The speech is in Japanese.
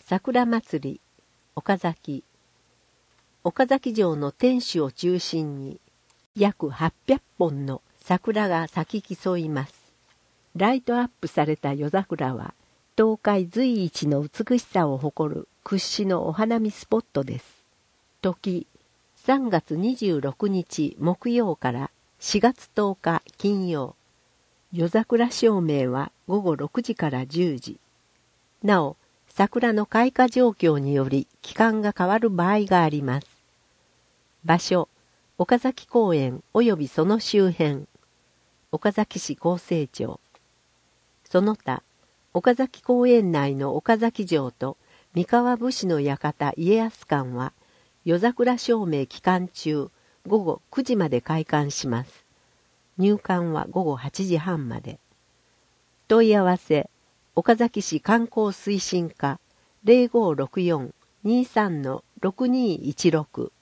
桜祭り、岡崎。岡崎城の天守を中心に、約800本の桜が咲き競います。ライトアップされた夜桜は、東海随一の美しさを誇る屈指のお花見スポットです。時、3月26日木曜から4月10日金曜。夜桜照明は午後6時から10時。なお、桜の開花状況により期間が変わる場合があります。場所、岡崎公園及びその周辺。岡崎市厚生庁。その他、岡崎公園内の岡崎城と三河武士の館家康館は、夜桜照明期間中、午後9時まで開館します。入館は午後8時半まで。問い合わせ、岡崎市観光推進課 0564-23-6216